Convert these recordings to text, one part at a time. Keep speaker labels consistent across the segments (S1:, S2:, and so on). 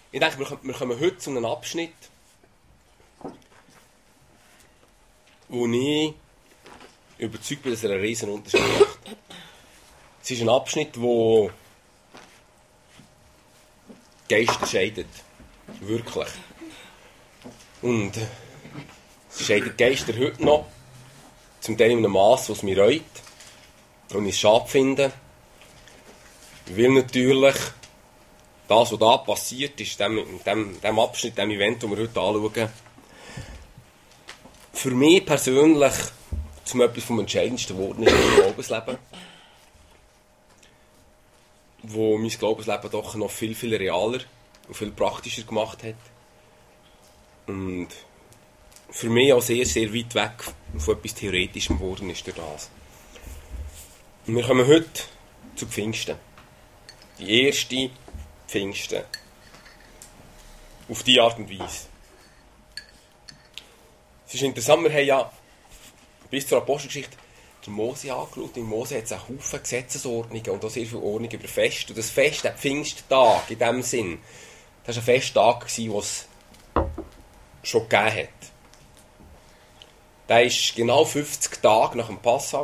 S1: Ich denke, wir kommen heute zu einem Abschnitt, wo ich überzeugt bin, dass er einen riesen Unterschied macht. Es ist ein Abschnitt, wo Geister scheidet. Wirklich. Und es scheidet Geister heute noch, zum Teil in einem Mass, was mich reut und ich es schade finde. Weil natürlich das, was da passiert ist, in dem Abschnitt, dem Event, das wir heute anschauen, für mich persönlich zum etwas vom Entscheidendsten geworden ist im Glaubensleben. Wo mein Glaubensleben doch noch viel, viel realer und viel praktischer gemacht hat. Und für mich auch sehr, sehr weit weg von etwas Theoretischem geworden ist durch das. Und wir kommen heute zu Pfingsten. Die erste Pfingsten. Auf diese Art und Weise. Es ist interessant, wir haben ja bis zur Apostelgeschichte den Mose angeschaut. In Mose hat es einen Haufen Gesetzesordnungen und auch sehr viele Ordnungen über Fest. Und das Fest, der Pfingsttag in dem Sinn, das war ein Festtag, den es schon gegeben hat. Der war genau 50 Tage nach dem Passa.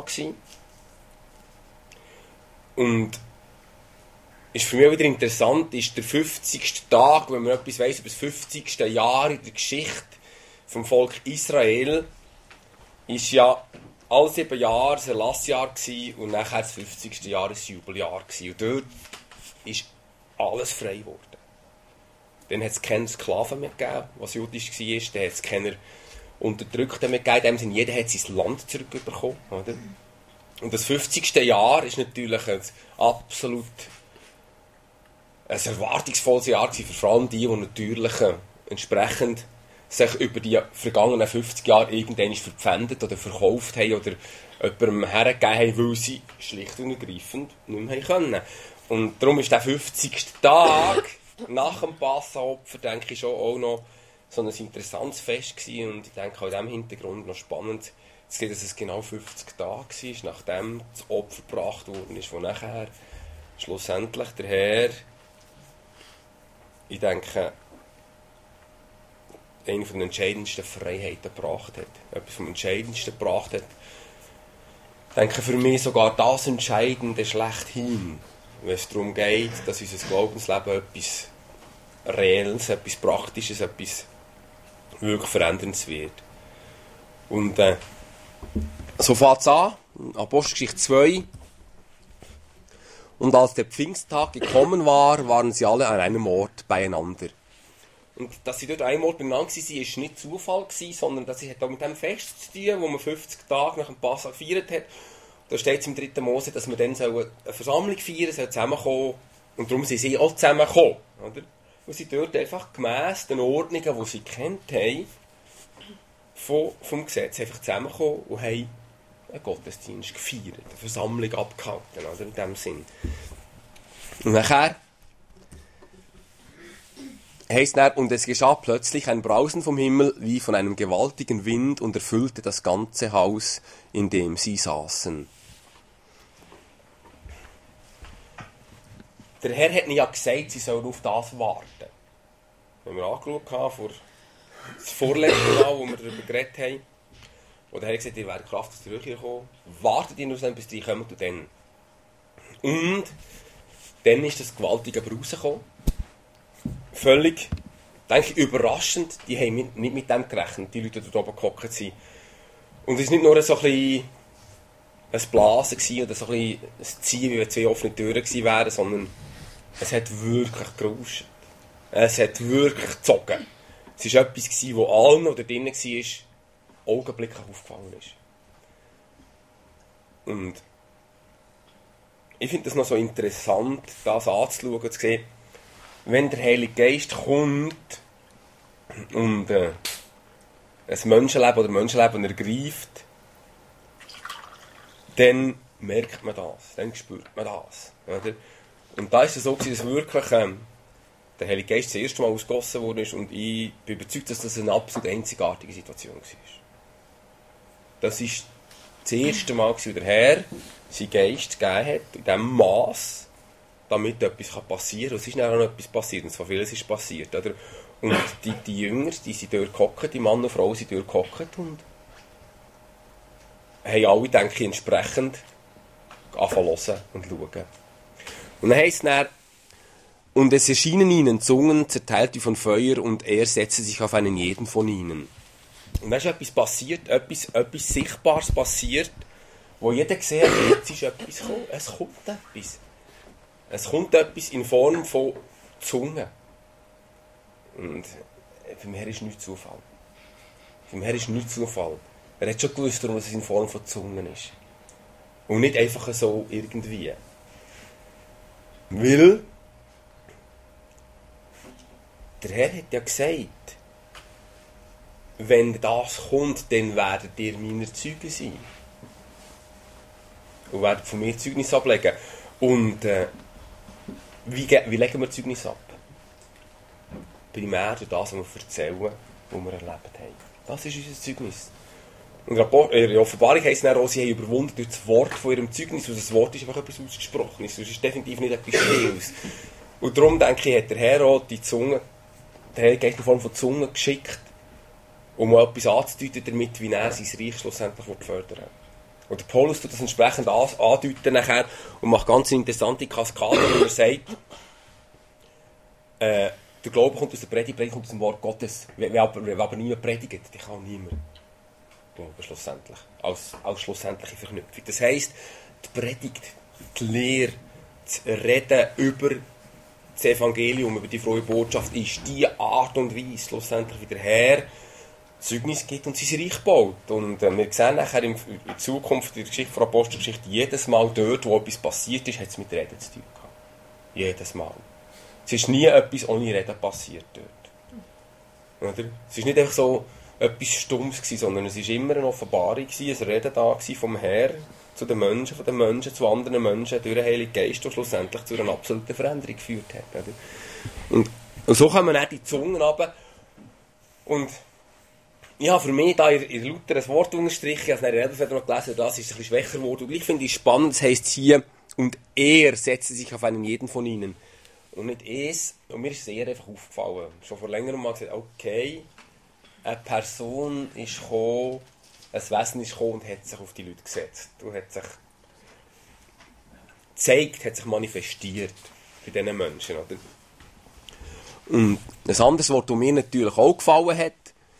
S1: Und ist für mich auch wieder interessant, ist der 50. Tag, wenn man etwas weiss über das 50. Jahr in der Geschichte vom Volk Israel, ist ja alle 7 Jahre ein Erlassjahr und nachher das 50. Jahr ein Jubeljahr. Und dort ist alles frei geworden. Dann hat es keine Sklaven mehr gegeben, was judisch war. Dann hat es keine Unterdrückten mehr gegeben. In dem Sinne, jeder hat sein Land zurückbekommen. Oder? Und das 50. Jahr ist natürlich ein absolut ein erwartungsvolles Jahr für vor allem die natürlich entsprechend sich über die vergangenen 50 Jahre irgendwann verpfändet oder verkauft haben oder jemandem hergegeben haben, weil sie schlicht und ergreifend nicht mehr können. Und darum ist der 50. Tag nach dem Passaopfer, denke ich, schon auch noch so ein interessantes Fest gewesen. Und ich denke auch in diesem Hintergrund noch spannend zu sehen, dass es genau 50 Tage war, nachdem das Opfer gebracht worden ist, wo nachher schlussendlich der Herr, ich denke, eine von den entscheidendsten Freiheiten gebracht hat. Etwas vom Entscheidendsten gebracht hat. Ich denke für mich sogar das Entscheidende schlechthin, wenn es darum geht, dass unser Glaubensleben etwas Reelles, etwas Praktisches, etwas wirklich Veränderndes wird. Und so fängt es an, Apostelgeschichte 2. Und als der Pfingsttag gekommen war, waren sie alle an einem Ort beieinander. Und dass sie dort an einem Ort beieinander waren, war nicht Zufall, sondern das hat auch mit dem Fest zu tun, wo man 50 Tage nach dem Passa gefeiert hat. Da steht es im 3. Mose, dass wir dann eine Versammlung feiern sollen, zusammenkommen. Und darum sind sie auch zusammengekommen. Oder? Und sie dort einfach gemäss den Ordnungen, die sie kennt haben, vom Gesetz einfach zusammengekommen und haben einen Gottesdienst gefeiert, eine Versammlung abgehalten, oder? In dem Sinn. Und nachher heisst dann, und es geschah plötzlich ein Brausen vom Himmel wie von einem gewaltigen Wind und erfüllte das ganze Haus, in dem sie saßen. Der Herr hat ihnen ja gesagt, sie sollen auf das warten. Wenn wir angeschaut haben, vor das vorletzte Mal, wo wir darüber geredet haben, wo der Herr gesagt hat, ihr werdet Kraft aus der Höhe kommen, wartet ihr nur, bis die kommen und dann. Und dann ist das gewaltige Brausen gekommen. Völlig, denke ich, überraschend. Die haben nicht mit dem gerechnet, die Leute, die dort oben gehockt sind. Und es war nicht nur so ein bisschen ein Blasen oder so ein bisschen ein Ziehen, wie wenn 2 offene Türen gewesen wären, sondern es hat wirklich gerauscht. Es hat wirklich gezogen. Es war etwas, das allen, der drin war, augenblicklich aufgefallen ist. Und ich finde es noch so interessant, das anzuschauen und zu sehen, wenn der Heilige Geist kommt und ein Menschenleben ergreift, dann merkt man das, dann spürt man das. Oder? Und da ist es so, dass wirklich der Heilige Geist das erste Mal ausgegossen worden ist und ich bin überzeugt, dass das eine absolut einzigartige Situation war. Das war das erste Mal, wo der Herr seinen Geist gegeben hat, in diesem Mass, damit etwas passieren kann. Und es ist dann auch noch etwas passiert, und zwar vieles ist passiert. Oder? Und die Jünger, die sind durchgehockt, die Mann und Frau sind durchgehockt und haben alle, denke ich, entsprechend anfangen zu hören und schauen. Und dann heisst es dann, und es erschienen ihnen Zungen, zerteilt wie von Feuer, und er setzte sich auf einen jeden von ihnen. Und dann ist etwas passiert, etwas Sichtbares passiert, wo jeder gesehen hat, jetzt ist etwas gekommen, es kommt etwas. Es kommt etwas in Form von Zungen. Und für mich ist nichts Zufall. Für mich ist nichts Zufall. Er hat schon gewusst, warum es in Form von Zungen ist. Und nicht einfach so irgendwie. Weil der Herr hat ja gesagt, wenn das kommt, dann werdet ihr meine Zeugen sein. Und werdet von mir Zeugnis ablegen. Und wie legen wir Zeugnis ab? Primär durch das, was wir erzählen, was wir erlebt haben. Das ist unser Zeugnis. Und in der Offenbarung heisst es dann auch, sie haben überwunden durch das Wort von ihrem Zeugnis. Und das Wort ist einfach etwas Ausgesprochenes. Es ist definitiv nicht etwas Stilles. Und darum, denke ich, hat der Herr auch die Zunge, der Herr Geist in Form von Zungen geschickt, um mal etwas anzudeuten damit, wie er sein Reich schlussendlich fördern will. Und der Paulus tut das entsprechend andeuten nachher und macht ganz interessante Kaskaden, wo er sagt, der Glaube kommt aus der Predigt, Predigt kommt aus dem Wort Gottes. Wenn aber niemand predigt, dann kann niemand glauben, schlussendlich. Als schlussendliche Verknüpfung. Das heisst, die Predigt, die Lehre, das Reden über das Evangelium, über die frohe Botschaft, ist die Art und Weise, schlussendlich wie der Herr Zeugnis gibt und sein Reich baut. Und wir sehen nachher in Zukunft, in der Geschichte der Apostelgeschichte, jedes Mal dort, wo etwas passiert ist, hat es mit Reden zu tun gehabt. Jedes Mal. Es ist nie etwas ohne Reden passiert dort. Oder? Es war nicht einfach so etwas Stummes gewesen, sondern es war immer eine Offenbarung gewesen, ein Reden da gewesen vom Herrn zu den Menschen, von den Menschen zu anderen Menschen, durch den Heiligen Geist, der schlussendlich zu einer absoluten Veränderung geführt hat. Oder? Und so kommen dann die Zungen runter. Und ich habe für mich da in Luther ein Wort unterstrichen, ich habe es in der noch gelesen, das ist ein bisschen schwächer geworden. Und ich finde es spannend, es heisst hier, und er setzte sich auf einen jeden von ihnen. Und nicht es, und mir ist es eher einfach aufgefallen. Schon vor längerem mal gesagt, okay, eine Person ist gekommen, ein Wesen ist gekommen und hat sich auf die Leute gesetzt. Und hat sich gezeigt, hat sich manifestiert bei diesen Menschen. Oder? Und ein anderes Wort, das mir natürlich auch gefallen hat,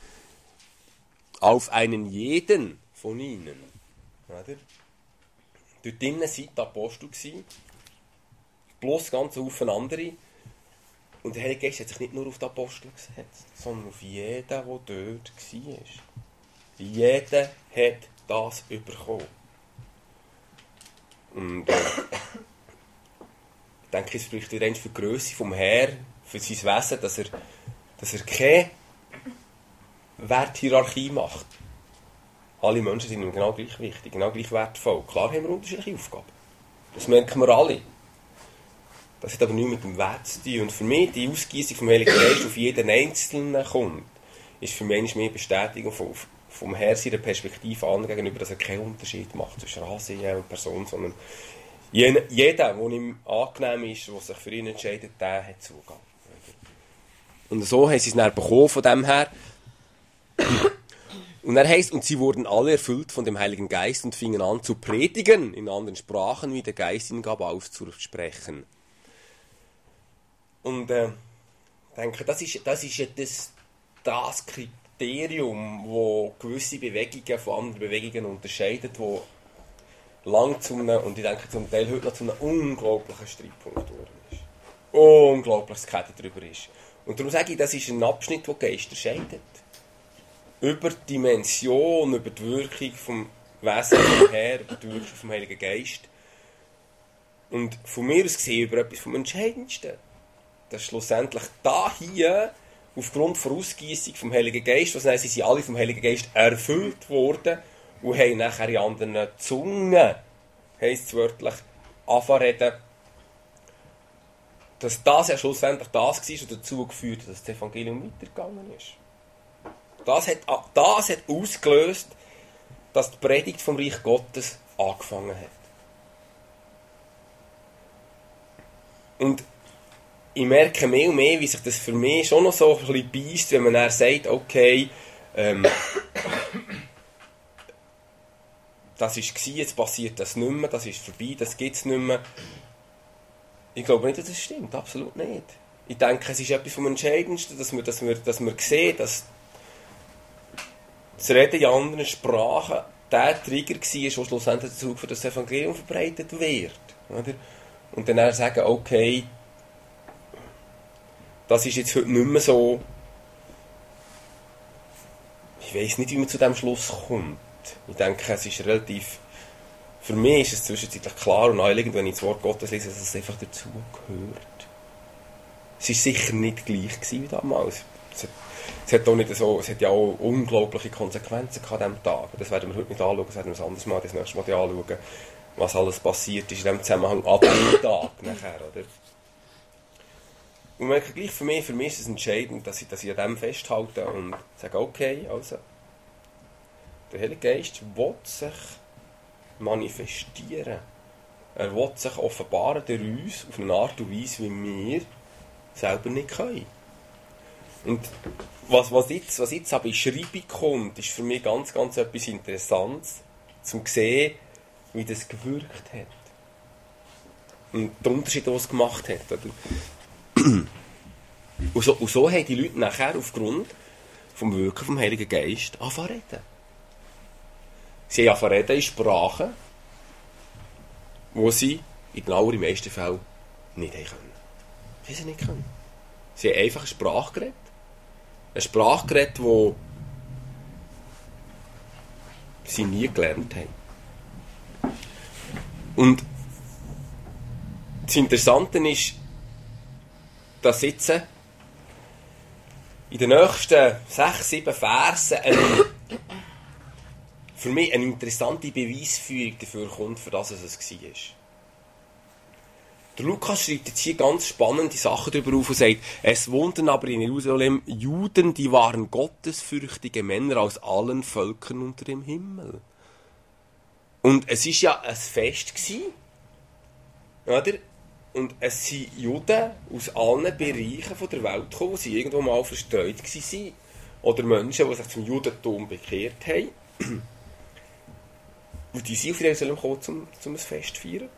S1: auf einen jeden von ihnen. Oder? Dort drinnen waren die Apostel, plus ganz viele andere. Und der Heilige Geist hat sich nicht nur auf die Apostel gesetzt, sondern auf jeden, der dort war. Jeder hat das bekommen. Und ich denke, es spricht wieder für die Grösse vom Herrn, für sein Wesen, dass er keine Werthierarchie macht. Alle Menschen sind ihm genau gleich wichtig, genau gleich wertvoll. Klar haben wir unterschiedliche Aufgaben. Das merken wir alle. Das hat aber nichts mit dem Wert zu tun. Und für mich, die Ausgießung vom Heiligen Geist auf jeden Einzelnen kommt, ist für mich mehr Bestätigung vom Herrn seiner Perspektive an gegenüber, dass er keinen Unterschied macht zwischen Rasse und Person, sondern jeder, der ihm angenehm ist, der sich für ihn entscheidet, der hat Zugang. Und so haben sie es dann bekommen von dem her. Und er heisst, und sie wurden alle erfüllt von dem Heiligen Geist und fingen an zu predigen in anderen Sprachen, wie der Geist ihnen gab, auszusprechen. Und ich denke, das ist ja das Kriterium, das gewisse Bewegungen von anderen Bewegungen unterscheidet, wo lang zu einem, und ich denke zum Teil heute noch zu einem unglaublichen Streitpunkt geworden ist. Unglaubliches Kette darüber ist. Und darum sage ich, das ist ein Abschnitt, der Geister scheidet. Über die Dimension, über die Wirkung vom Wesen vom Herrn, über die Wirkung vom Heiligen Geist. Und von mir aus gesehen über etwas vom Entscheidendsten. Dass schlussendlich da hier, aufgrund der Ausgießung vom Heiligen Geist, was sie sind alle vom Heiligen Geist erfüllt worden und haben nachher in anderen Zungen, heisst es wörtlich, anfangen reden, dass das ja schlussendlich das war und dazu geführt hat, dass das Evangelium weitergegangen ist. Das hat ausgelöst, dass die Predigt vom Reich Gottes angefangen hat. Und ich merke mehr und mehr, wie sich das für mich schon noch so ein bisschen beisst, wenn man dann sagt, okay, das war, jetzt passiert das nicht mehr, das ist vorbei, das gibt es nicht mehr. Ich glaube nicht, dass das stimmt, absolut nicht. Ich denke, es ist etwas vom Entscheidendsten, dass wir sehen, dass das Reden in anderen Sprachen der Trigger war, der schlussendlich dazu geführt, dass das Evangelium verbreitet wird. Oder? Und dann sagen, okay, das ist jetzt heute nicht mehr so. Ich weiss nicht, wie man zu diesem Schluss kommt. Ich denke, es ist relativ. Für mich ist es zwischenzeitlich klar und naheliegend, wenn ich das Wort Gottes lese, dass es einfach dazugehört. Es war sicher nicht gleich wie damals. Es hat ja auch unglaubliche Konsequenzen an diesem Tag. Das werden wir heute nicht anschauen, das werden wir das anderes Mal, das nächste Mal anschauen, was alles passiert ist in diesem Zusammenhang ab dem Tag nachher, oder? Und merke gleich, für mich ist es entscheidend, dass ich an dem festhalte und sage, okay, also, der Heilige Geist will sich manifestieren. Er will sich offenbaren durch uns auf eine Art und Weise, wie wir selber nicht können. Und was jetzt aber in Schreibung kommt, ist für mich ganz, ganz etwas Interessantes, zum sehen, wie das gewirkt hat. Und den Unterschied, den es gemacht hat. Oder? Und so haben die Leute nachher aufgrund vom Wirken vom Heiligen Geist angefangen zu reden. Sie haben angefangen zu reden in Sprachen, die sie in den allermeisten Fällen nicht können. Sie haben nicht können. Sie haben einfach eine Sprache geredet. Eine Sprache geredet, die sie nie gelernt haben. Und das Interessante ist, dass jetzt in den nächsten 6, 7 Versen für mich eine interessante Beweisführung dafür kommt, für das es war. Der Lukas schreibt jetzt hier ganz spannende Sachen darüber auf und sagt, es wohnten aber in Jerusalem Juden, die waren gottesfürchtige Männer aus allen Völkern unter dem Himmel. Und es war ja ein Fest, oder? Und es sind Juden aus allen Bereichen der Welt gekommen, die irgendwo mal verstreut waren. Oder Menschen, die sich zum Judentum bekehrt haben. Und die sind auf Jerusalem gekommen, um ein Fest zu feiern.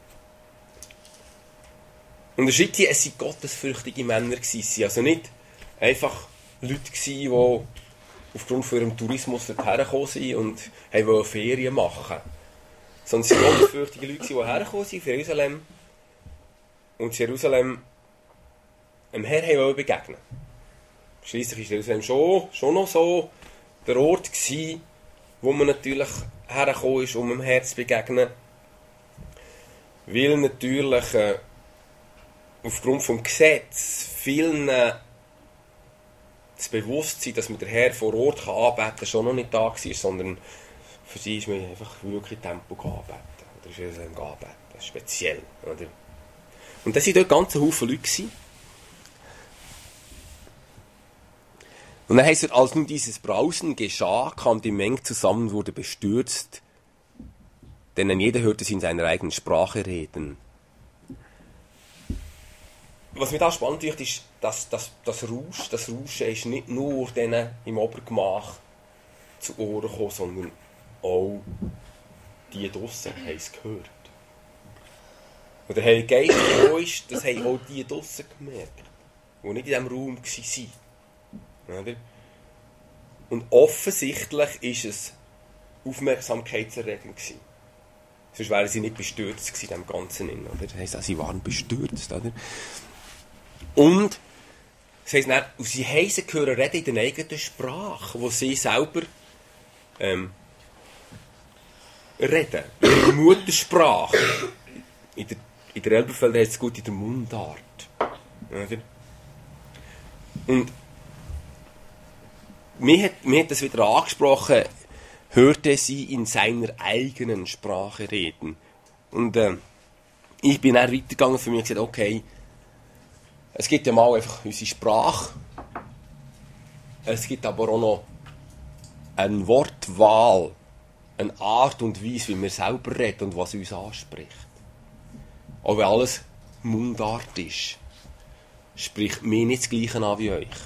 S1: Und er schreibt hier, es waren gottesfürchtige Männer. Es waren also nicht einfach Leute, die aufgrund von ihrem Tourismus dorthin gekommen sind und wollten Ferien machen. Sondern es waren gottesfürchtige Leute, die hergekommen sind auf Jerusalem. Und Jerusalem dem Herrn begegnen. Schliesslich war Jerusalem schon noch so der Ort gewesen, wo man natürlich hergekommen ist, um dem Herrn zu begegnen. Weil natürlich aufgrund vom Gesetz vielen das Bewusstsein, dass man den Herrn vor Ort anbeten kann, schon noch nicht da war, sondern für sie ist man einfach wirklich Tempo anbeten. Oder ist Jerusalem anbeten. Das ist speziell. Oder? Und da waren dort ganz Haufen Leute. Und dann heisst es, als nun dieses Brausen geschah, kam die Menge zusammen, wurde bestürzt, denn ein jeder hörte sie in seiner eigenen Sprache reden. Was mir da spannend wird, ist, dass das Rauschen ist nicht nur denen im Obergemach zu Ohren gekommen, sondern auch die draussen haben es gehört. Und der Heilige Geist, der da ist, das haben auch die draussen gemerkt, die nicht in diesem Raum waren. Und offensichtlich war es aufmerksamkeitserregend. Sonst wären sie nicht bestürzt in dem Ganzen. Oder? Das heisst, sie waren bestürzt. Oder? Und das heisst dann, sie haben sie gehört reden in der eigenen Sprache, wo sie selber reden. In der Muttersprache. In der Elberfelder heißt es gut in der Mundart. Oder? Und mir hat das wieder angesprochen, hörte sie in seiner eigenen Sprache reden. Und ich bin dann weitergegangen für mich und gesagt, okay, es gibt ja mal einfach unsere Sprache, es gibt aber auch noch eine Wortwahl, eine Art und Weise, wie wir selber reden und was uns anspricht. Auch wenn alles Mundart ist, spricht mir nicht das Gleiche an wie euch.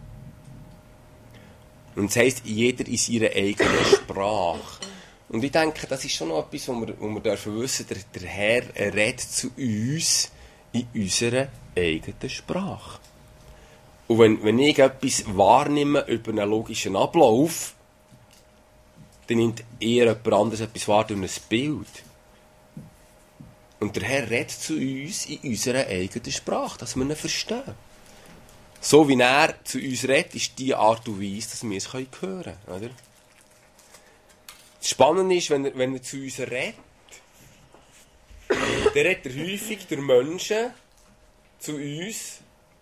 S1: Und das heisst, jeder in seiner eigenen Sprache. Und ich denke, das ist schon noch etwas, wo wir dürfen wissen, der Herr redet zu uns in unserer eigenen Sprache. Und wenn ich etwas wahrnehme über einen logischen Ablauf, dann nimmt eher jemand anderes etwas wahr durch ein Bild. Und der Herr redet zu uns in unserer eigenen Sprache, dass wir ihn verstehen. So wie er zu uns redet, ist die Art und Weise, dass wir es hören können. Oder? Das Spannende ist, wenn er zu uns redet, dann redet er häufig durch Menschen zu uns,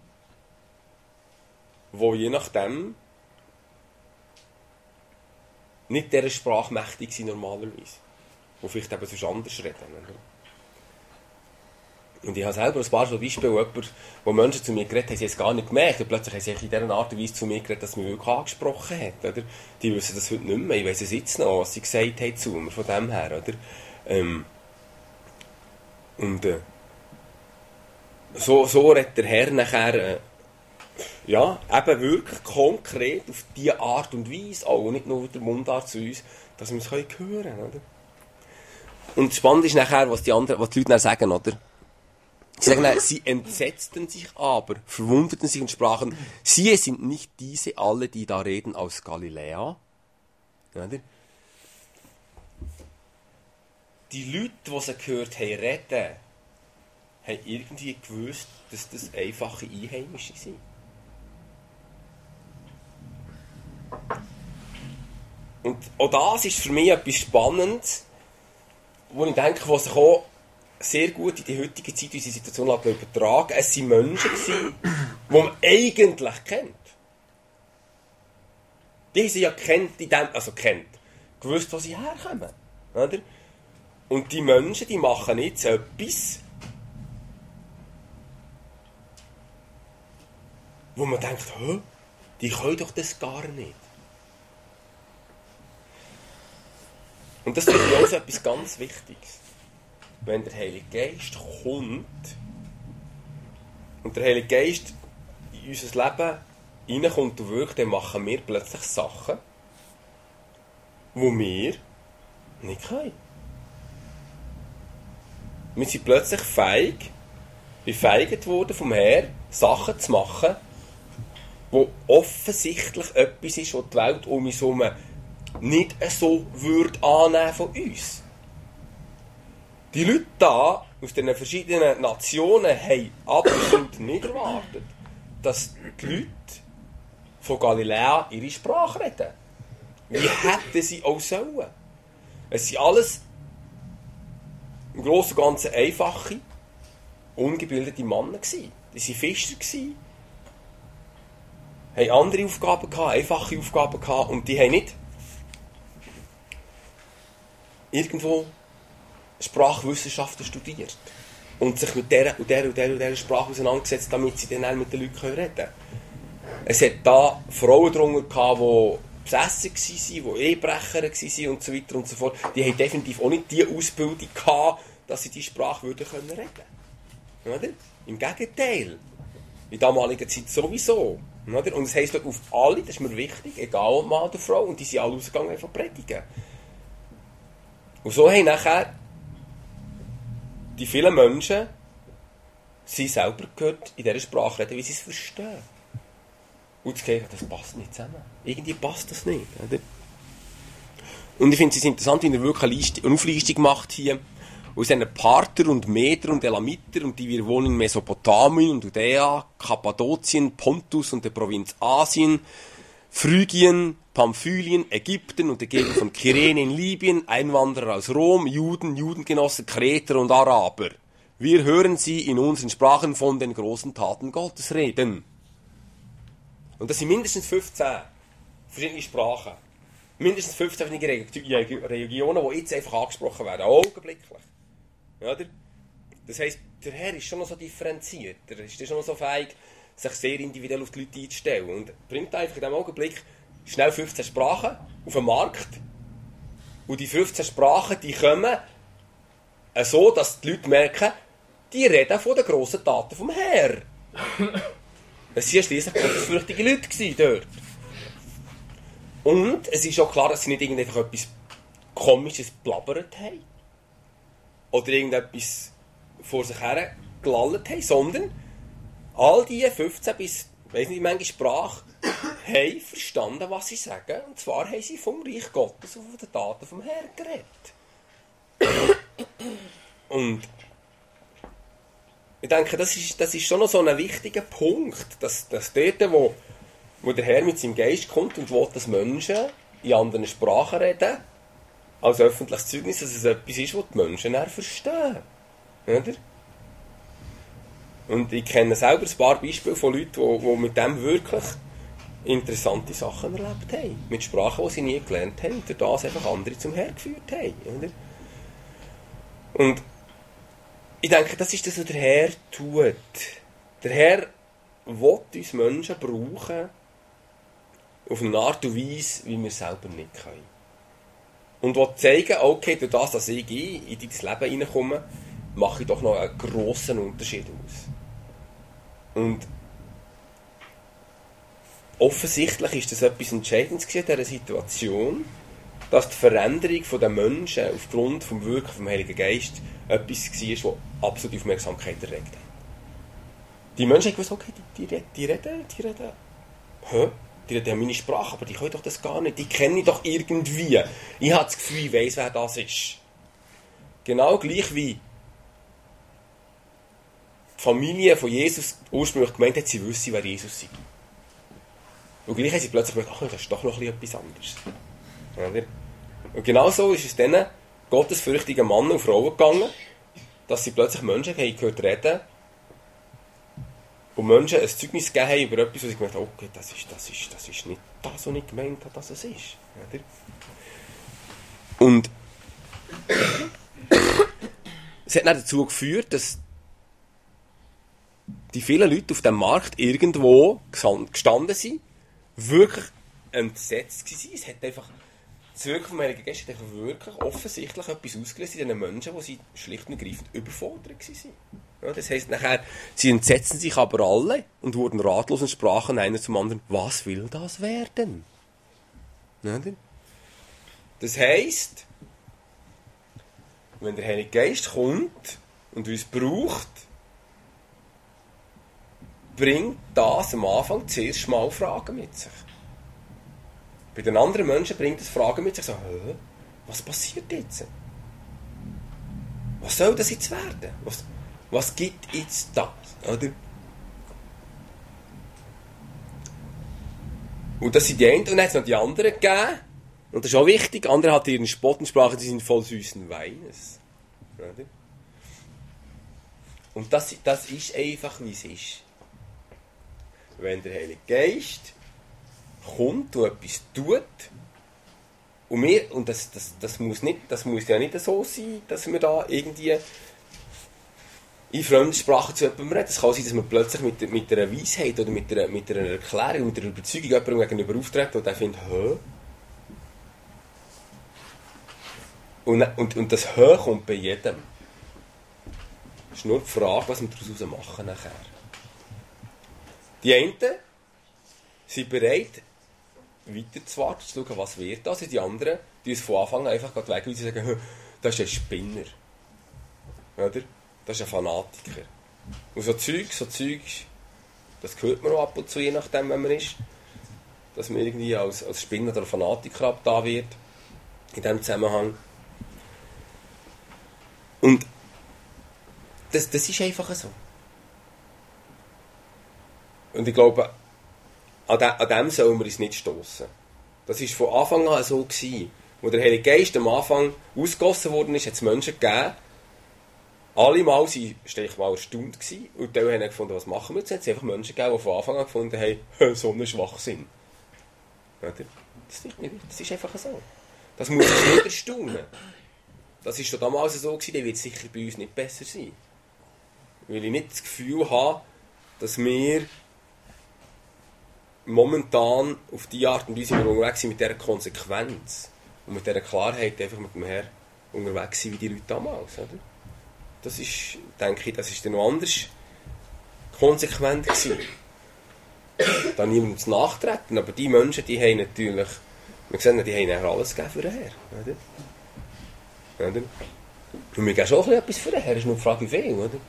S1: die je nachdem nicht dieser Sprache mächtig sind normalerweise. Die vielleicht eben sonst anders reden. Oder? Und ich habe selber ein paar so Beispiele, wo Menschen zu mir geredet haben, sie haben es gar nicht gemerkt. Und plötzlich haben sie in dieser Art und Weise zu mir geredet, dass sie mich wirklich angesprochen hat. Oder? Die wissen das heute nicht mehr. Ich weiss es jetzt noch, was sie gesagt haben zu mir, von dem her. Oder? So redet der Herr nachher ja, eben wirklich konkret auf diese Art und Weise, auch nicht nur der Mundart zu uns, dass wir es hören können. Oder? Und das Spannende ist nachher, was die Leute dann sagen, oder? Sie sagen dann, sie entsetzten sich aber, verwunderten sich und sprachen, siehe, sind nicht diese alle, die da reden, aus Galiläa? Oder? Die Leute, die sie gehört haben, reden, haben irgendwie gewusst, dass das einfache Einheimische sind. Und auch das ist für mich etwas Spannendes, wo ich denke, was sich auch sehr gut in die heutige Zeit, unsere Situation übertragen lässt. Es waren Menschen, die man eigentlich kennt. Die haben sie ja gewusst, wo sie herkommen. Oder? Und die Menschen, die machen jetzt etwas, wo man denkt, die können doch das gar nicht. Und das finde ich auch so etwas ganz Wichtiges. Wenn der Heilige Geist kommt und der Heilige Geist in unser Leben reinkommt und wirkt, dann machen wir plötzlich Sachen, die wir nicht können. Wir sind plötzlich befähigt worden vom Herrn, Sachen zu machen, wo offensichtlich etwas ist, was die Welt um uns herum nicht so würde annehmen von uns. Die Leute da aus den verschiedenen Nationen haben absolut nicht erwartet, dass die Leute von Galiläa ihre Sprache reden. Wie hätten sie auch sollen? Es sind alles im Großen und Ganzen einfache, ungebildete Männer gewesen. Die waren Fischer gewesen, haben andere Aufgaben gehabt, einfache Aufgaben gehabt, und die haben nicht irgendwo Sprachwissenschaften studiert und sich mit dieser Sprache auseinandergesetzt, damit sie dann auch mit den Leuten reden können. Es hat da Frauen drunter gehabt, die besessen waren, die Ehebrecher waren und so weiter und so fort. Die haben definitiv auch nicht die Ausbildung gehabt, dass sie diese Sprache reden können. Oder? Im Gegenteil. In der damaligen Zeit sowieso. Oder? Und es heisst dort auf alle, das ist mir wichtig, egal ob Mann oder Frau, und die sind alle ausgegangen von predigen. Und so haben nachher die vielen Menschen sie selber gehört in dieser Sprache reden, wie sie es verstehen. Und das Gefühl, das passt nicht zusammen. Irgendwie passt das nicht. Oder? Und ich finde es interessant, wie er wirklich eine Auflistung macht hier aus diesen Parther und Meder und Elamiter, und die wir wohnen in Mesopotamien und Judäa, Kappadokien, Pontus und der Provinz Asien, Phrygien, Pamphylien, Ägypten und der Gegend von Kyrene in Libyen, Einwanderer aus Rom, Juden, Judengenossen, Kreter und Araber. Wir hören sie in unseren Sprachen von den großen Taten Gottes reden. Und das sind mindestens 15 verschiedene Sprachen. Mindestens 15 verschiedene Regionen, die jetzt einfach angesprochen werden, augenblicklich. Oder? Das heisst, der Herr ist schon noch so differenziert. Er ist schon noch so fähig, sich sehr individuell auf die Leute einzustellen. Und bringt einfach in diesem Augenblick schnell 15 Sprachen auf den Markt. Und die 15 Sprachen, die kommen so, dass die Leute merken, die reden von den grossen Taten vom Herr. Es waren ja schliesslich gottesfürchtige Leute dort. Und es ist auch klar, dass sie nicht einfach etwas Komisches blabbert haben. Oder irgendetwas vor sich her gelallt haben, sondern all die 15 bis, ich weiss nicht, wie viele Sprachen, haben verstanden, was sie sagen. Und zwar haben sie vom Reich Gottes und von den Taten vom Herrn geredet. Und ich denke, das ist schon noch so ein wichtiger Punkt, dass dort, wo der Herr mit seinem Geist kommt und will, dass Menschen in anderen Sprachen reden, als öffentliches Zeugnis, dass es etwas ist, was die Menschen dann verstehen. Oder? Und ich kenne selber ein paar Beispiele von Leuten, die mit dem wirklich interessante Sachen erlebt haben. Mit Sprachen, die sie nie gelernt haben und durch das einfach andere zum Herr geführt haben. Oder? Und ich denke, das ist das, was der Herr tut. Der Herr will uns Menschen brauchen auf eine Art und Weise, wie wir selber nicht können. Und will zeigen, okay, durch das, dass ich in dein Leben hineinkomme, mache ich doch noch einen grossen Unterschied aus. Und offensichtlich ist das etwas Entscheidendes in dieser Situation, dass die Veränderung der Menschen aufgrund des Wirken vom Heiligen Geist etwas war, das absolut Aufmerksamkeit erregt hat. Die Menschen haben gewusst, okay, die reden. Die reden ja meine Sprache, aber die können doch das gar nicht. Die kenne ich doch irgendwie. Ich habe das Gefühl, ich weiss, wer das ist. Genau gleich wie die Familie von Jesus ursprünglich gemeint hat, sie wüsste, wer Jesus sei. Und gleich haben sie plötzlich gedacht, ach, das ist doch noch etwas anderes. Oder? Und genau so ist es diesen gottesfürchtigen Männern und Frauen gegangen, dass sie plötzlich Menschen haben gehört reden und Menschen ein Zeugnis gegeben haben über etwas, wo sie gemerkt haben, okay, das ist nicht das, was ich gemeint habe, dass es ist. Oder? Und es hat dann dazu geführt, dass die vielen Leute auf dem Markt irgendwo gestanden sind, wirklich entsetzt waren. Es hat einfach, das Wirken vom Heiligen Geist hat einfach wirklich offensichtlich etwas ausgelöst in diesen Menschen, wo sie schlicht und ergreifend überfordert waren. Ja, das heisst, nachher, sie entsetzten sich aber alle und wurden ratlos und sprachen einer zum anderen, was will das werden? Ja, das heisst, wenn der Heilige Geist kommt und uns braucht, bringt das am Anfang zuerst mal Fragen mit sich. Bei den anderen Menschen bringt es Fragen mit sich, so, was passiert jetzt? Was soll das jetzt werden? Was gibt jetzt das? Oder? Und das sind die einen, und dann hat es noch die anderen gegeben. Und das ist auch wichtig, andere hatten ihren Spott und sprachen, sie sind voll süßen Weines. Oder? Und das ist einfach, wie es ist. Wenn der Heilige Geist kommt und etwas tut, und das muss ja nicht so sein, dass wir da irgendwie in Fremdsprache zu jemandem reden. Es kann sein, dass man plötzlich mit einer Weisheit oder mit einer Erklärung, mit einer Überzeugung jemandem gegenüber auftritt und der findet, Und das Hö kommt bei jedem. Es ist nur die Frage, was wir daraus machen nachher. Die einen sind bereit, weiterzuwarten, zu schauen, was wird das. Und die anderen, die es von Anfang an einfach weg, weil sie sagen, das ist ein Spinner. Oder? Das ist ein Fanatiker. Und so Zeug, das hört man auch ab und zu, je nachdem, wenn man ist, dass man irgendwie als Spinner oder Fanatiker abgetan wird, in diesem Zusammenhang. Und das ist einfach so. Und ich glaube, an dem sollen wir uns nicht stossen. Das war von Anfang an so gewesen. Wo der Heilige Geist am Anfang ausgegossen worden ist, hat es Menschen gegeben. Alle mal waren mal erstaunt gewesen. Und dann haben sie gefunden, was machen wir jetzt? Es hat einfach Menschen gegeben, die von Anfang an gefunden haben, so ein Schwachsinn. Das ist einfach so. Das muss uns nicht erstaunen. Das war schon damals so gewesen, dann wird es sicher bei uns nicht besser sein. Weil ich nicht das Gefühl habe, dass wir momentan auf die Art und Weise, wie wir unterwegs sind, mit dieser Konsequenz und mit dieser Klarheit einfach mit dem Herrn unterwegs sind, wie die Leute damals. Oder? das ist, denke ich, das ist dann noch anders konsequent gewesen. Da niemand zu nachtreten, aber die Menschen, die haben natürlich, wir sehen, die haben alles gegeben für den Herr, oder? Oder? Und wir geben schon etwas für den Herr, ist nur die Frage, wie viel, oder?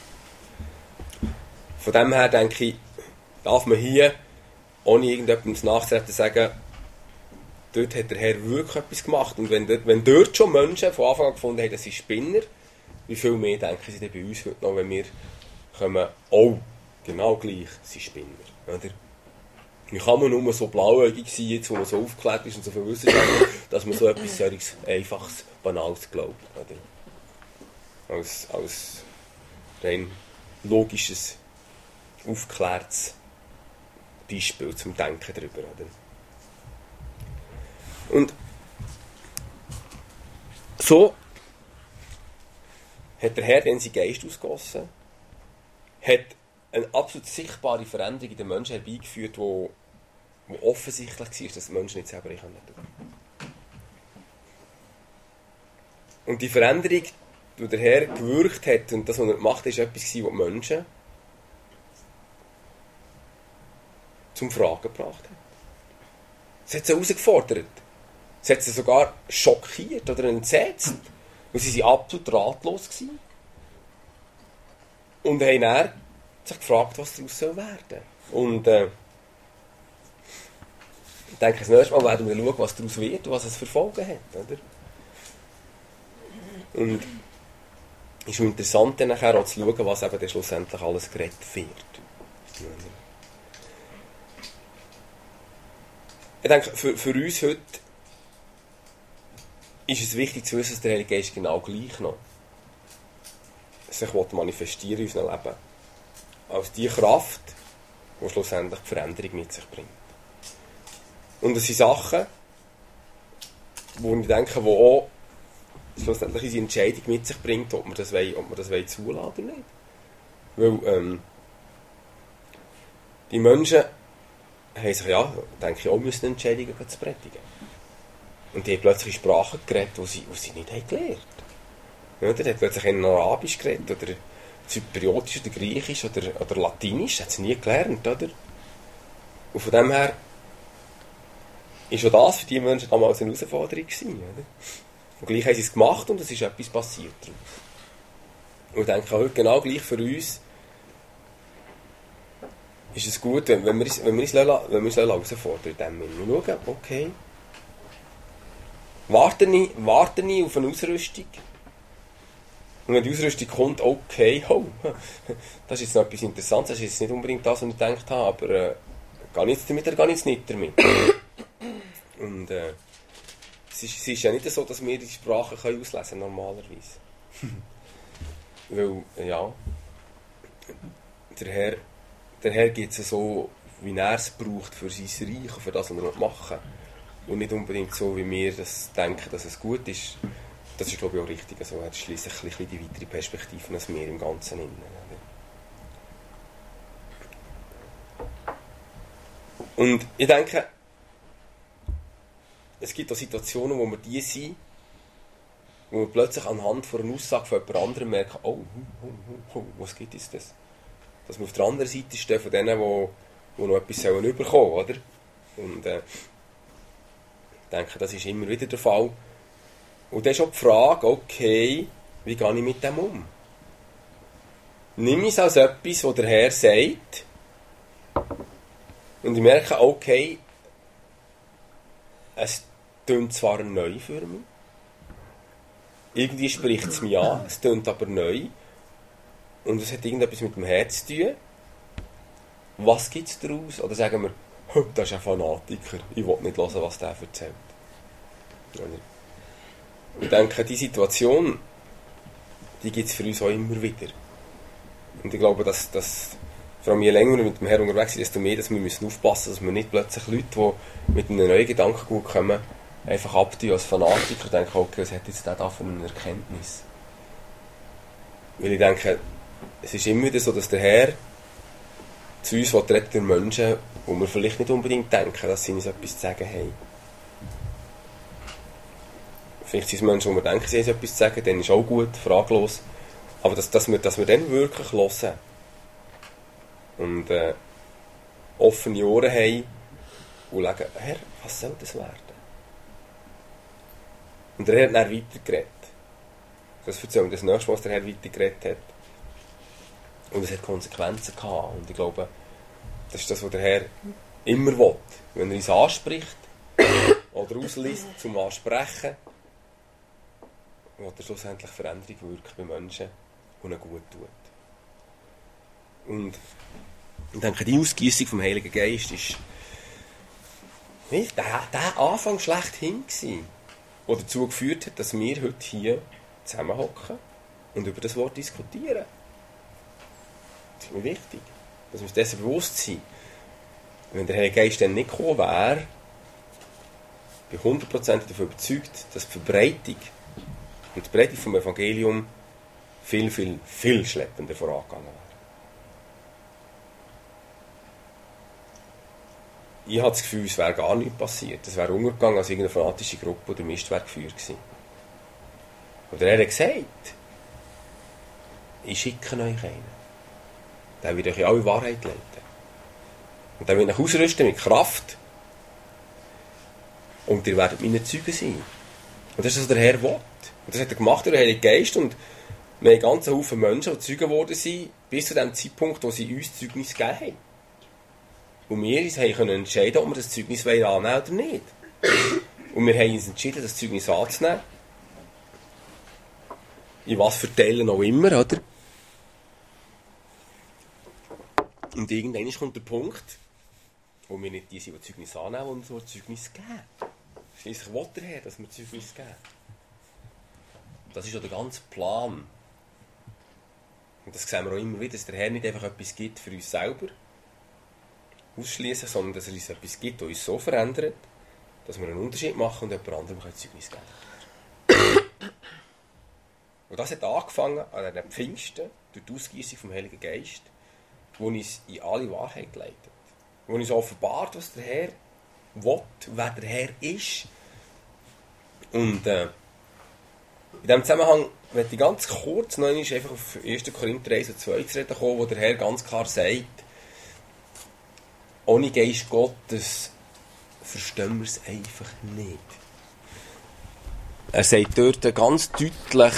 S1: Von dem her, denke ich, darf man hier, ohne irgendjemandem nachzutreten, sagen, dort hat der Herr wirklich etwas gemacht. Und wenn dort schon Menschen von Anfang an gefunden haben, das sind Spinner, wie viel mehr denken sie dann bei uns heute noch, wenn wir kommen, oh, genau gleich, sie sind Spinner. Oder? Wie kann man nur so blauäugig sein, jetzt, wo man so aufgeklärt ist und so viel Wissen hat, dass man so etwas solches Einfaches, Banales glaubt. Oder? Als rein logisches, aufgeklärtes Beispiel zum Denken darüber. Oder? Und so hat der Herr dann seinen Geist ausgegossen, hat eine absolut sichtbare Veränderung in den Menschen herbeigeführt, die offensichtlich war, dass die Menschen nicht selber tun können. Und die Veränderung, die der Herr gewirkt hat und das, was er gemacht hat, war etwas, was die Menschen zum Fragen gebracht hat. Es hat sie herausgefordert. Es hat sie sogar schockiert oder entsetzt. Und sie waren absolut ratlos gewesen. Und haben dann sich gefragt, was daraus werden soll. Und ich denke, das nächste Mal werden wir schauen, was daraus wird und was es für Folgen hat. Oder? Und es ist interessant, dann nachher auch zu schauen, was eben dann schlussendlich alles geredet wird. Ich denke, für uns heute ist es wichtig zu wissen, dass der Heilige Geist genau gleich noch sich manifestieren in unserem Leben. Als die Kraft, die schlussendlich die Veränderung mit sich bringt. Und es sind Sachen, wo ich denke, die auch schlussendlich unsere Entscheidung mit sich bringt, ob wir das zulassen oder nicht. Weil die Menschen haben sich ja, denke ich, auch müssen Entscheidungen zu predigen. Und die haben plötzlich Sprachen geredet, die sie nicht haben gelernt. Ja, der hat plötzlich in Arabisch geredet, oder Zypriotisch, oder Griechisch, oder Latinisch, das hat sie nie gelernt, oder? Und von dem her ist schon das für die Menschen damals eine Herausforderung gewesen, oder? Und gleich haben sie es gemacht und es ist etwas passiert. Und ich denke, heute genau gleich für uns ist es gut, wenn wir uns herausfordern in dem Sinne. Wir schauen, okay, warte ich auf eine Ausrüstung. Und wenn die Ausrüstung kommt, okay, oh, das ist jetzt noch etwas Interessantes, das ist jetzt nicht unbedingt das, was ich gedacht habe, aber gehe ich jetzt damit oder gehe ich jetzt nicht damit? Und es ist ja nicht so, dass wir die Sprache auslesen können, normalerweise. Weil, ja, der Herr gibt es so, wie er es braucht für sein Reich und für das, was er machen will. Und nicht unbedingt so, wie wir das denken, dass es gut ist. Das ist, glaube ich, auch richtig. Also, er hat schliesslich ein bisschen die weitere Perspektive als wir im Ganzen innen. Und ich denke, es gibt auch Situationen, wo wir die sind, wo wir plötzlich anhand von einer Aussage von jemand anderem merken, oh, was gibt es das? Dass wir auf der anderen Seite stehen von denen, die noch etwas bekommen sollen, oder? Und ich denke, das ist immer wieder der Fall. Und dann ist auch die Frage, okay, wie gehe ich mit dem um? Nimm es als etwas, was der Herr sagt, und ich merke, okay, es tönt zwar neu für mich, irgendwie spricht es mich an, es tönt aber neu, und es hat irgendetwas mit dem Herz zu tun. Was gibt es daraus? Oder sagen wir, das ist ein Fanatiker, ich will nicht hören, was der erzählt. Ich denke, diese Situation, die gibt es für uns auch immer wieder. Und ich glaube, dass vor allem je länger wir mit dem Herrn unterwegs sind, desto mehr dass wir müssen aufpassen, dass wir nicht plötzlich Leute, die mit einem neuen Gedankengut kommen, einfach abtun als Fanatiker und denken, okay, was hat jetzt der da für eine Erkenntnis? Weil ich denke, es ist immer wieder so, dass der Herr zu uns redet durch Menschen, wo wir vielleicht nicht unbedingt denken, dass sie uns etwas zu sagen haben. Vielleicht sind es Menschen, wo wir denken, sie haben etwas zu sagen, dann ist auch gut, fraglos. Aber dass wir dann wirklich hören und offene Ohren haben und sagen, Herr, was soll das werden? Und der Herr hat dann weitergeredet. Das erzählen wir das nächste Mal, was der Herr weitergeredet hat. Und es hat Konsequenzen gehabt. Und ich glaube, das ist das, was der Herr immer will. Wenn er uns anspricht oder ausliest zum Ansprechen, will er schlussendlich Veränderung wirken bei Menschen, die ihnen gut tut. Und ich denke, die Ausgießung vom Heiligen Geist ist nicht der Anfang schlechthin gewesen, der dazu geführt hat, dass wir heute hier zusammenhocken und über das Wort diskutieren. Das ist mir wichtig, dass wir uns dessen bewusst sind. Wenn der Heilige Geist dann nicht gekommen wäre, bin ich 100% davon überzeugt, dass die Verbreitung und die Predigt vom Evangelium viel, viel, viel schleppender vorangegangen wäre. Ich habe das Gefühl, es wäre gar nichts passiert. Es wäre untergegangen als irgendeine fanatische Gruppe oder Mist wäre geführt gewesen. Und er hat gesagt, ich schicke euch einen. Der wird euch in alle Wahrheit leiten. Und der wird euch ausrüsten mit Kraft. Und ihr werdet meine Zeugen sein. Und das ist, was der Herr will. Und das hat er gemacht durch den Heiligen Geist. Und wir haben einen ganzen Haufen Menschen, die Zeugen geworden sind, bis zu dem Zeitpunkt, wo sie uns Zeugnis gegeben haben. Und wir uns können entscheiden, ob wir das Zeugnis annehmen oder nicht. Und wir haben uns entschieden, das Zeugnis anzunehmen. In was für Teilen auch immer, oder? Und irgendwann kommt der Punkt, wo wir nicht die sind, die Zeugnis annehmen, und so Zeugnis geben. Schliesslich will der Herr, dass wir Zeugnis geben. Das ist ja der ganze Plan. Und das sehen wir auch immer wieder, dass der Herr nicht einfach etwas gibt für uns selber, ausschließen, sondern dass er uns etwas gibt, das uns so verändert, dass wir einen Unterschied machen und jemand anderem Zeugnis geben. Und das hat angefangen an den Pfingsten, durch die Ausgießung vom Heiligen Geist, wo uns in alle Wahrheit leitet. Wo uns offenbart, was der Herr will, wer der Herr ist. Und in diesem Zusammenhang möchte ich ganz kurz noch einmal einfach auf 1. Korinther 1 und 2 zu reden kommen, wo der Herr ganz klar sagt, ohne Geist Gottes verstehen wir es einfach nicht. Er sagt dort ganz deutlich,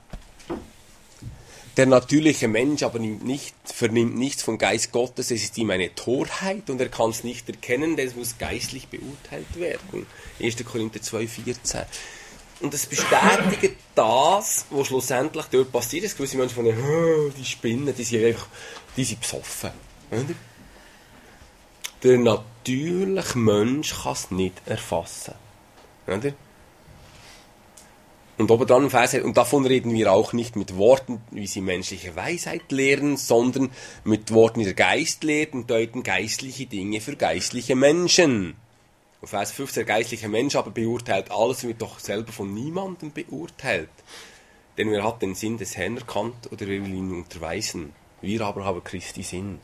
S1: der natürliche Mensch aber vernimmt nichts vom Geist Gottes, es ist ihm eine Torheit und er kann es nicht erkennen, denn es muss geistlich beurteilt werden. 1. Korinther 2,14. Und das bestätigt das, was schlussendlich dort passiert ist. Gewisse Menschen von die Spinnen, die sind besoffen. Oder? Der natürliche Mensch kann es nicht erfassen. Oder? Und oben dran im Vers, und davon reden wir auch nicht mit Worten, wie sie menschliche Weisheit lehren, sondern mit Worten, die der Geist lehrt und deuten geistliche Dinge für geistliche Menschen. Und Vers 15, der geistliche Mensch aber beurteilt alles, wird doch selber von niemandem beurteilt. Denn wer hat den Sinn des Herrn erkannt oder wer will ihn unterweisen? Wir aber haben Christi Sinn.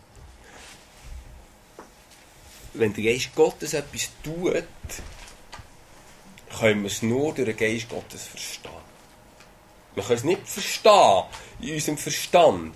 S1: Wenn der Geist Gottes etwas tut, können wir es nur durch den Geist Gottes verstehen. Wir können es nicht verstehen in unserem Verstand.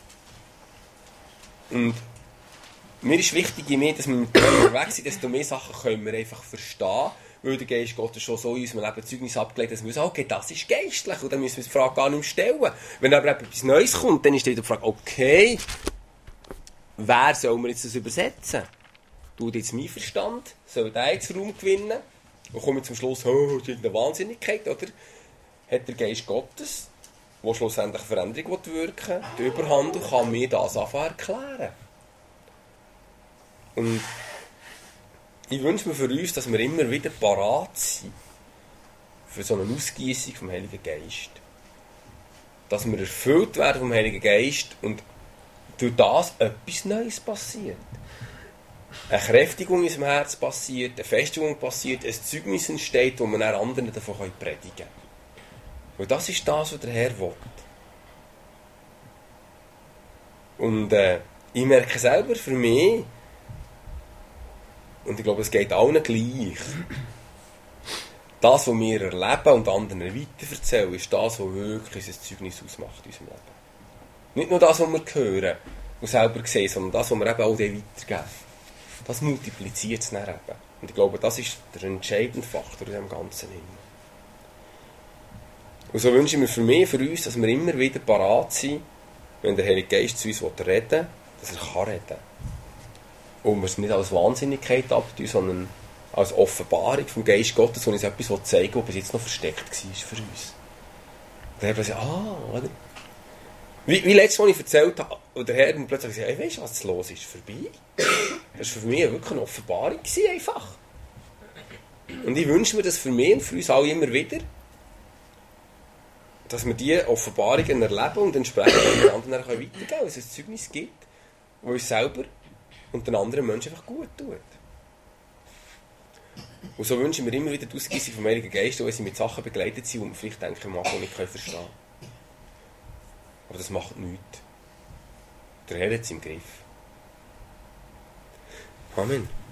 S1: Und mir ist wichtig, je mehr dass wir mit dem unterwegs sind, desto mehr Sachen können wir einfach verstehen, weil der Geist Gottes schon so in unserem Leben Zeugnis abgelegt hat, dass wir sagen, okay, das ist geistlich, und dann müssen wir die Frage gar nicht mehr stellen. Wenn aber etwas Neues kommt, dann ist die Frage, okay, wer soll mir jetzt das übersetzen? Tut jetzt mein Verstand, soll der jetzt Raum gewinnen? Und kommen wir zum Schluss, oh, das ist eine Wahnsinnigkeit, oder? Hat der Geist Gottes, der schlussendlich Veränderung wirken will, die Überhand und kann mir das anfangen erklären. Und ich wünsche mir für uns, dass wir immer wieder parat sind für so eine Ausgießung vom Heiligen Geist. Dass wir erfüllt werden vom Heiligen Geist und durch das etwas Neues passiert. Eine Kräftigung in unserem Herz passiert, eine Festigung passiert, ein Zeugnis entsteht, wo wir dann anderen davon predigen können. Und das ist das, was der Herr will. Und ich merke selber für mich, und ich glaube, es geht allen gleich, das, was wir erleben und anderen weiterverzählen, ist das, was wirklich unser Zeugnis ausmacht in unserem Leben. Nicht nur das, was wir hören und selber sehen, sondern das, was wir eben auch weitergeben. Das multipliziert es dann eben. Und ich glaube, das ist der entscheidende Faktor in dem Ganzen. Und so wünsche ich mir für mich, für uns, dass wir immer wieder parat sind, wenn der Heilige Geist zu uns reden will, dass er kann reden. Und wir es nicht als Wahnsinnigkeit abtun, sondern als Offenbarung vom Geist Gottes, und uns etwas zeigen will, was bis jetzt noch versteckt war für uns. Und dann haben wir gesagt, oder? Wie letztes Mal ich erzählt habe, und der Herr dann plötzlich gesagt, hey, weißt du, was los ist? Vorbei. Das war für mich wirklich eine Offenbarung einfach. Und ich wünsche mir das für mich und für uns alle immer wieder, dass wir diese Offenbarungen erleben und entsprechend den anderen weitergeben können, dass es ein Zeugnis gibt, das uns selber und den anderen Menschen einfach gut tut. Und so wünschen wir immer wieder die Ausgießung vom Heiligen Geist, wenn sie mit Sachen begleitet sind, die wir vielleicht denken, man nicht verstehen können. Aber das macht nichts. Der Herr hat es im Griff. Amen.